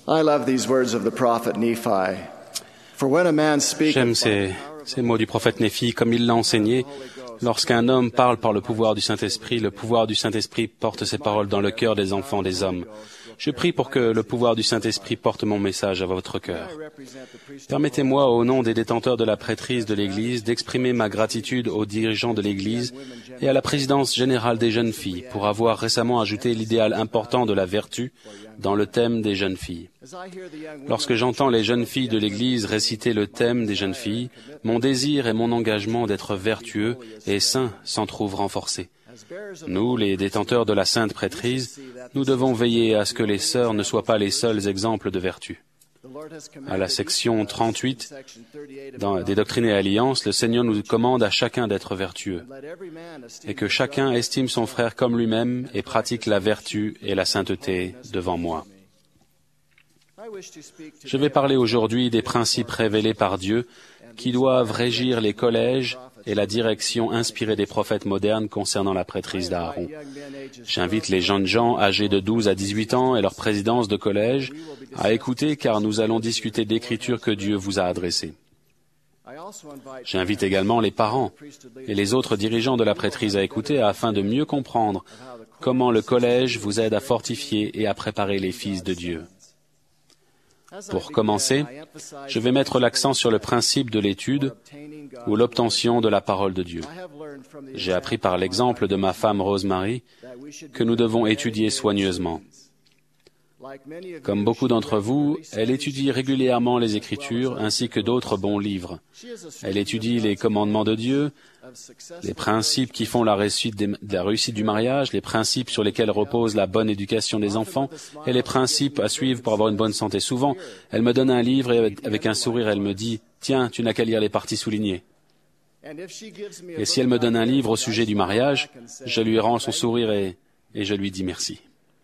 I love these words of the prophet Nephi. For when a man speaketh J'aime ces mots du prophète Néphi, comme il l'a enseigné. Lorsqu'un homme parle par le pouvoir du Saint-Esprit porte ses paroles dans le cœur des enfants des hommes. Je prie pour que le pouvoir du Saint-Esprit porte mon message à votre cœur. Permettez-moi, au nom des détenteurs de la prêtrise de l'Église, d'exprimer ma gratitude aux dirigeants de l'Église et à la présidence générale des jeunes filles pour avoir récemment ajouté l'idéal important de la vertu dans le thème des jeunes filles. Lorsque j'entends les jeunes filles de l'Église réciter le thème des jeunes filles, mon désir et mon engagement d'être vertueux et saint s'en trouvent renforcés. Nous, les détenteurs de la sainte prêtrise, nous devons veiller à ce que les sœurs ne soient pas les seuls exemples de vertu. À la section 38 des Doctrines et Alliances, le Seigneur nous commande à chacun d'être vertueux et que chacun estime son frère comme lui-même et pratique la vertu et la sainteté devant moi. Je vais parler aujourd'hui des principes révélés par Dieu qui doivent régir les collèges et la direction inspirée des prophètes modernes concernant la prêtrise d'Aaron. J'invite les jeunes gens âgés de 12 à 18 ans et leur présidence de collège à écouter car nous allons discuter d'écritures que Dieu vous a adressées. J'invite également les parents et les autres dirigeants de la prêtrise à écouter afin de mieux comprendre comment le collège vous aide à fortifier et à préparer les fils de Dieu. Pour commencer, je vais mettre l'accent sur le principe de l'étude ou l'obtention de la parole de Dieu. J'ai appris par l'exemple de ma femme Rosemary que nous devons étudier soigneusement. Comme beaucoup d'entre vous, elle étudie régulièrement les Écritures ainsi que d'autres bons livres. Elle étudie les commandements de Dieu, les principes qui font la réussite du mariage, les principes sur lesquels repose la bonne éducation des enfants et les principes à suivre pour avoir une bonne santé. Souvent, elle me donne un livre et avec un sourire, elle me dit « Tiens, tu n'as qu'à lire les parties soulignées ». Et si elle me donne un livre au sujet du mariage, je lui rends son sourire et je lui dis merci.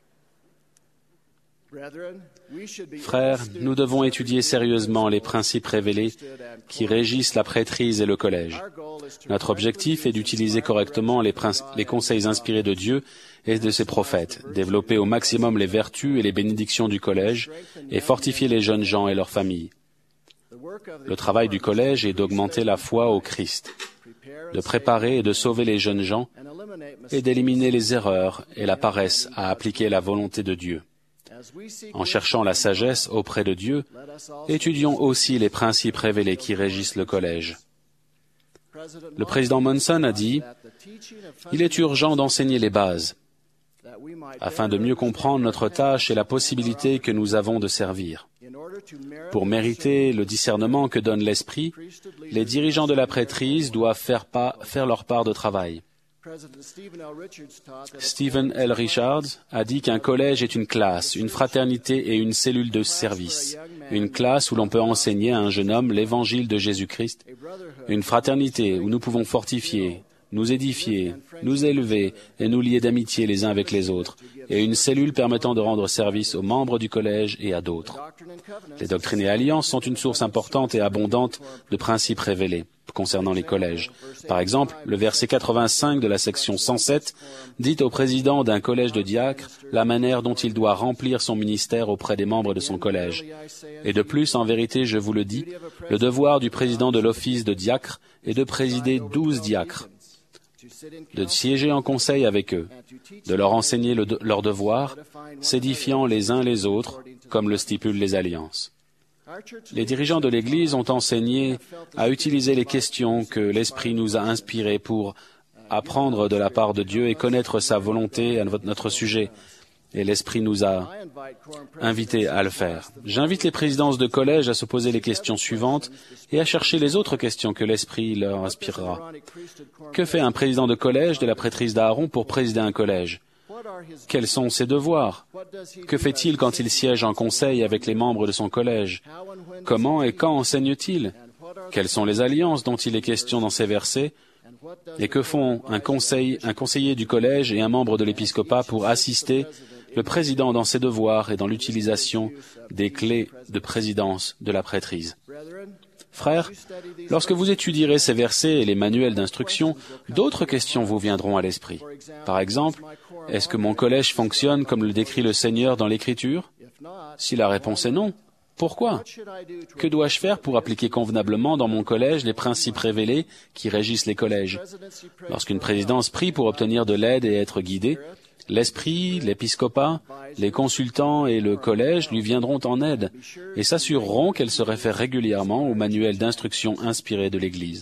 Frères, nous devons étudier sérieusement les principes révélés qui régissent la prêtrise et le collège. Notre objectif est d'utiliser correctement les conseils inspirés de Dieu et de ses prophètes, développer au maximum les vertus et les bénédictions du collège et fortifier les jeunes gens et leurs familles. Le travail du collège est d'augmenter la foi au Christ, de préparer et de sauver les jeunes gens et d'éliminer les erreurs et la paresse à appliquer la volonté de Dieu. En cherchant la sagesse auprès de Dieu, étudions aussi les principes révélés qui régissent le collège. Le président Monson a dit « Il est urgent d'enseigner les bases, afin de mieux comprendre notre tâche et la possibilité que nous avons de servir. Pour mériter le discernement que donne l'Esprit, les dirigeants de la prêtrise doivent faire leur part de travail. Stephen L. Richards a dit qu'un collège est une classe, une fraternité et une cellule de service. Une classe où l'on peut enseigner à un jeune homme l'évangile de Jésus-Christ. Une fraternité où nous pouvons fortifier, nous édifier, nous élever et nous lier d'amitié les uns avec les autres. Et une cellule permettant de rendre service aux membres du collège et à d'autres. Les doctrines et alliances sont une source importante et abondante de principes révélés concernant les collèges. Par exemple, le verset 85 de la section 107 dit au président d'un collège de diacres la manière dont il doit remplir son ministère auprès des membres de son collège. Et de plus, en vérité, je vous le dis, le devoir du président de l'office de diacre est de présider 12 diacres, de siéger en conseil avec eux, de leur enseigner leur devoir, s'édifiant les uns les autres, comme le stipulent les alliances. Les dirigeants de l'Église ont enseigné à utiliser les questions que l'Esprit nous a inspirées pour apprendre de la part de Dieu et connaître sa volonté à notre sujet. Et l'Esprit nous a invités à le faire. J'invite les présidences de collège à se poser les questions suivantes et à chercher les autres questions que l'Esprit leur inspirera. Que fait un président de collège de la prêtrise d'Aaron pour présider un collège? Quels sont ses devoirs? Que fait-il quand il siège en conseil avec les membres de son collège? Comment et quand enseigne-t-il? Quelles sont les alliances dont il est question dans ces versets? Et que font un conseiller du collège et un membre de l'épiscopat pour assister le président dans ses devoirs et dans l'utilisation des clés de présidence de la prêtrise? Frères, lorsque vous étudierez ces versets et les manuels d'instruction, d'autres questions vous viendront à l'esprit. Par exemple, est-ce que mon collège fonctionne comme le décrit le Seigneur dans l'Écriture? Si la réponse est non, pourquoi? Que dois-je faire pour appliquer convenablement dans mon collège les principes révélés qui régissent les collèges? Lorsqu'une présidence prie pour obtenir de l'aide et être guidée, l'esprit, l'épiscopat, les consultants et le collège lui viendront en aide et s'assureront qu'elle se réfère régulièrement au manuel d'instruction inspiré de l'Église.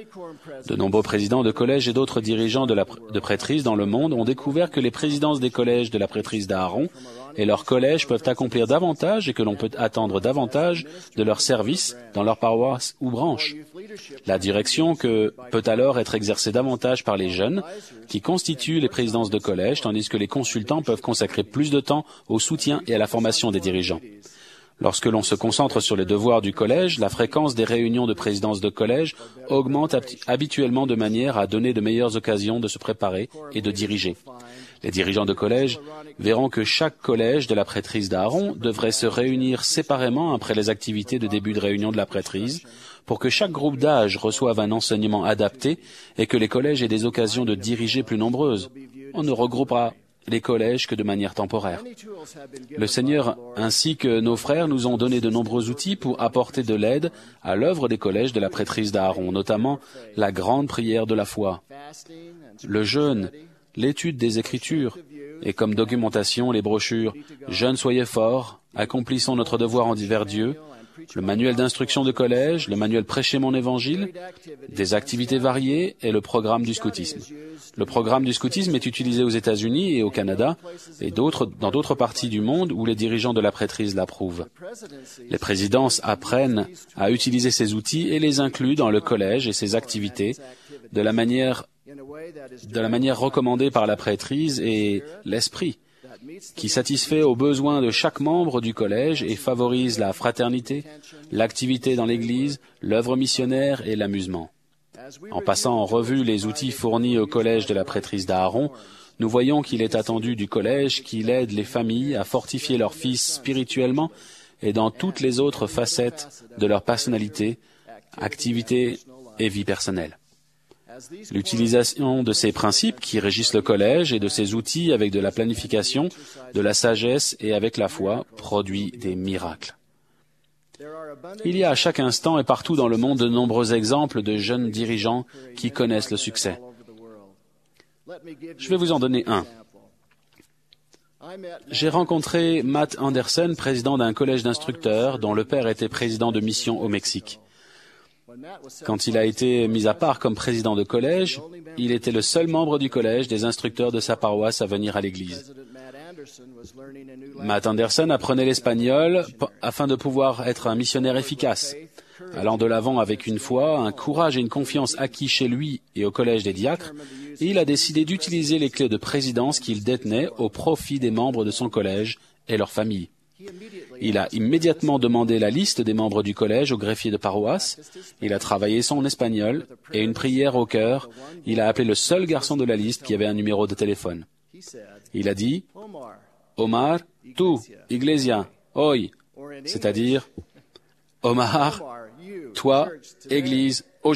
De nombreux présidents de collèges et d'autres dirigeants de prêtrises dans le monde ont découvert que les présidences des collèges de la prêtrise d'Aaron et leurs collèges peuvent accomplir davantage et que l'on peut attendre davantage de leurs services dans leur paroisse ou branche. La direction peut alors être exercée davantage par les jeunes qui constituent les présidences de collège, tandis que les consultants peuvent consacrer plus de temps au soutien et à la formation des dirigeants. Lorsque l'on se concentre sur les devoirs du collège, la fréquence des réunions de présidence de collège augmente habituellement de manière à donner de meilleures occasions de se préparer et de diriger. Les dirigeants de collège verront que chaque collège de la prêtrise d'Aaron devrait se réunir séparément après les activités de début de réunion de la prêtrise pour que chaque groupe d'âge reçoive un enseignement adapté et que les collèges aient des occasions de diriger plus nombreuses. On ne regroupera les collèges que de manière temporaire. Le Seigneur ainsi que nos frères nous ont donné de nombreux outils pour apporter de l'aide à l'œuvre des collèges de la prêtrise d'Aaron, notamment la grande prière de la foi, le jeûne, l'étude des Écritures et comme documentation les brochures « Jeunes soyez forts, accomplissons notre devoir envers Dieu », le manuel d'instruction de collège, le manuel Prêcher mon évangile, des activités variées et le programme du scoutisme. Le programme du scoutisme est utilisé aux États-Unis et au Canada et dans d'autres parties du monde où les dirigeants de la prêtrise l'approuvent. Les présidences apprennent à utiliser ces outils et les incluent dans le collège et ses activités de la manière recommandée par la prêtrise et l'esprit, qui satisfait aux besoins de chaque membre du collège et favorise la fraternité, l'activité dans l'Église, l'œuvre missionnaire et l'amusement. En passant en revue les outils fournis au collège de la prêtrise d'Aaron, nous voyons qu'il est attendu du collège qu'il aide les familles à fortifier leurs fils spirituellement et dans toutes les autres facettes de leur personnalité, activité et vie personnelle. L'utilisation de ces principes qui régissent le collège et de ces outils avec de la planification, de la sagesse et avec la foi produit des miracles. Il y a à chaque instant et partout dans le monde de nombreux exemples de jeunes dirigeants qui connaissent le succès. Je vais vous en donner un. J'ai rencontré Matt Anderson, président d'un collège d'instructeurs dont le père était président de mission au Mexique. Quand il a été mis à part comme président de collège, il était le seul membre du collège des instructeurs de sa paroisse à venir à l'église. Matt Anderson apprenait l'espagnol afin de pouvoir être un missionnaire efficace, allant de l'avant avec une foi, un courage et une confiance acquis chez lui et au collège des diacres, et il a décidé d'utiliser les clés de présidence qu'il détenait au profit des membres de son collège et leurs familles. Il a immédiatement demandé la liste des membres du collège au greffier de paroisse. Il a travaillé son espagnol et une prière au cœur. Il a appelé le seul garçon de la liste qui avait un numéro de téléphone. Il a dit « Omar, tu, Iglesia, hoy », c'est-à-dire « Omar, toi, Église, aujourd'hui ».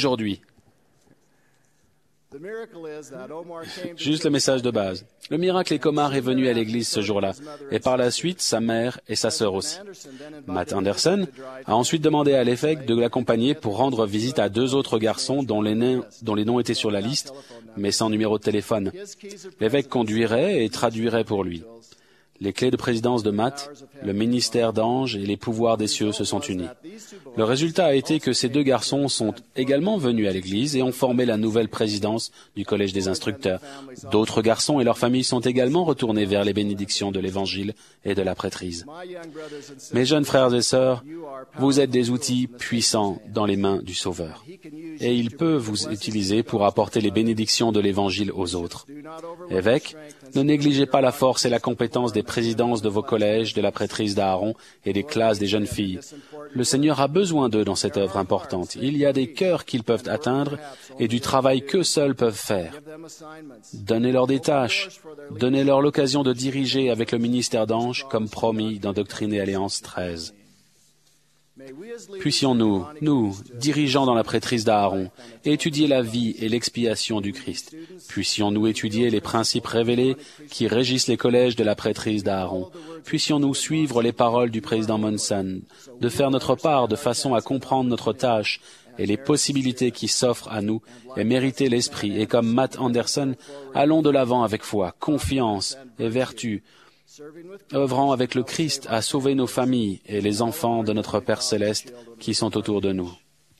Juste le message de base. Le miracle est qu'Omar est venu à l'église ce jour-là, et par la suite, sa mère et sa sœur aussi. Matt Anderson a ensuite demandé à l'évêque de l'accompagner pour rendre visite à 2 autres garçons dont les noms étaient sur la liste, mais sans numéro de téléphone. L'évêque conduirait et traduirait pour lui. Les clés de présidence de Matt, le ministère d'ange et les pouvoirs des cieux se sont unis. Le résultat a été que ces 2 garçons sont également venus à l'église et ont formé la nouvelle présidence du collège des instructeurs. D'autres garçons et leurs familles sont également retournés vers les bénédictions de l'évangile et de la prêtrise. Mes jeunes frères et sœurs, vous êtes des outils puissants dans les mains du Sauveur. Et il peut vous utiliser pour apporter les bénédictions de l'évangile aux autres. Évêques, ne négligez pas la force et la compétence des présidences de vos collèges, de la prêtrise d'Aaron et des classes des jeunes filles. Le Seigneur a besoin d'eux dans cette œuvre importante. Il y a des cœurs qu'ils peuvent atteindre et du travail qu'eux seuls peuvent faire. Donnez-leur des tâches. Donnez-leur l'occasion de diriger avec le ministère d'ange, comme promis dans Doctrine et Alliance 13. Puissions-nous, nous, dirigeants dans la prêtrise d'Aaron, étudier la vie et l'expiation du Christ. Puissions-nous étudier les principes révélés qui régissent les collèges de la prêtrise d'Aaron. Puissions-nous suivre les paroles du président Monson, de faire notre part de façon à comprendre notre tâche et les possibilités qui s'offrent à nous et mériter l'esprit. Et comme Matt Anderson, allons de l'avant avec foi, confiance et vertu, œuvrant avec le Christ à sauver nos familles et les enfants de notre Père céleste qui sont autour de nous.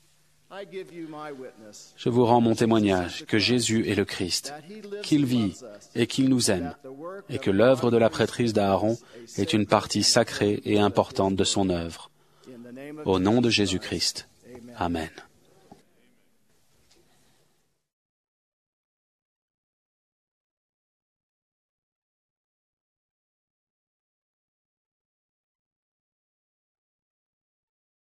Je vous rends mon témoignage que Jésus est le Christ, qu'il vit et qu'il nous aime, et que l'œuvre de la prêtrise d'Aaron est une partie sacrée et importante de son œuvre. Au nom de Jésus-Christ. Amen.